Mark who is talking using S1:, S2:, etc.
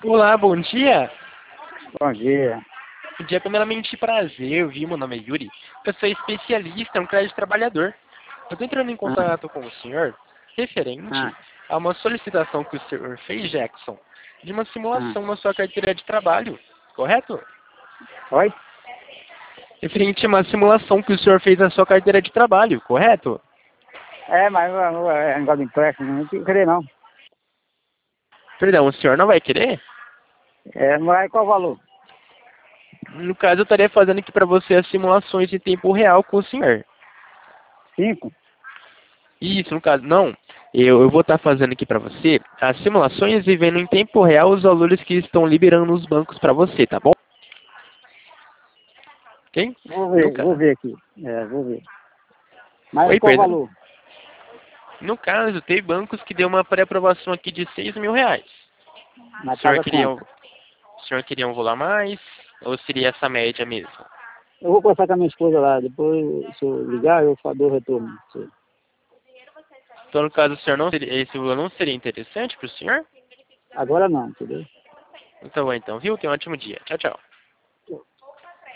S1: Olá, bom dia.
S2: Bom dia.
S1: Bom dia, primeiramente prazer, meu nome é Yuri. Eu sou especialista em crédito trabalhador. Eu estou entrando em
S2: Ah,
S1: contato com o senhor referente
S2: ah,
S1: a uma solicitação que o senhor fez, Jackson, de uma
S2: ah.
S1: simulação na sua carteira de trabalho, correto?
S2: Oi?
S1: Referente a uma simulação que o senhor fez na sua carteira de trabalho, correto?
S2: É, mas é negócio de empréstimo, não tem que querer não.
S1: Perdão, o senhor não vai querer?
S2: É, mas qual o valor?
S1: No caso, eu estaria fazendo aqui para você as simulações em tempo real com o senhor.
S2: 5?
S1: Isso, no caso, não. Eu vou estar fazendo aqui para você as simulações e vendo em tempo real os valores que estão liberando nos bancos para você, tá bom? Ok? No
S2: Vou
S1: caso.
S2: ver aqui. É, vou ver. Mas
S1: Oi,
S2: qual o
S1: perdão.
S2: valor?
S1: No caso, tem bancos que deu uma pré-aprovação aqui de R$ 6.000.
S2: Na
S1: O senhor
S2: casa
S1: queria,
S2: quanto?
S1: o senhor queria um valor a mais? Ou seria essa média mesmo?
S2: Eu vou conversar com a minha esposa lá, depois se eu ligar eu dou o retorno.
S1: Então, no caso, o senhor não seria, esse valor não seria interessante para o senhor?
S2: Agora não, entendeu?
S1: Então, viu? Tenha um ótimo dia. Tchau, tchau.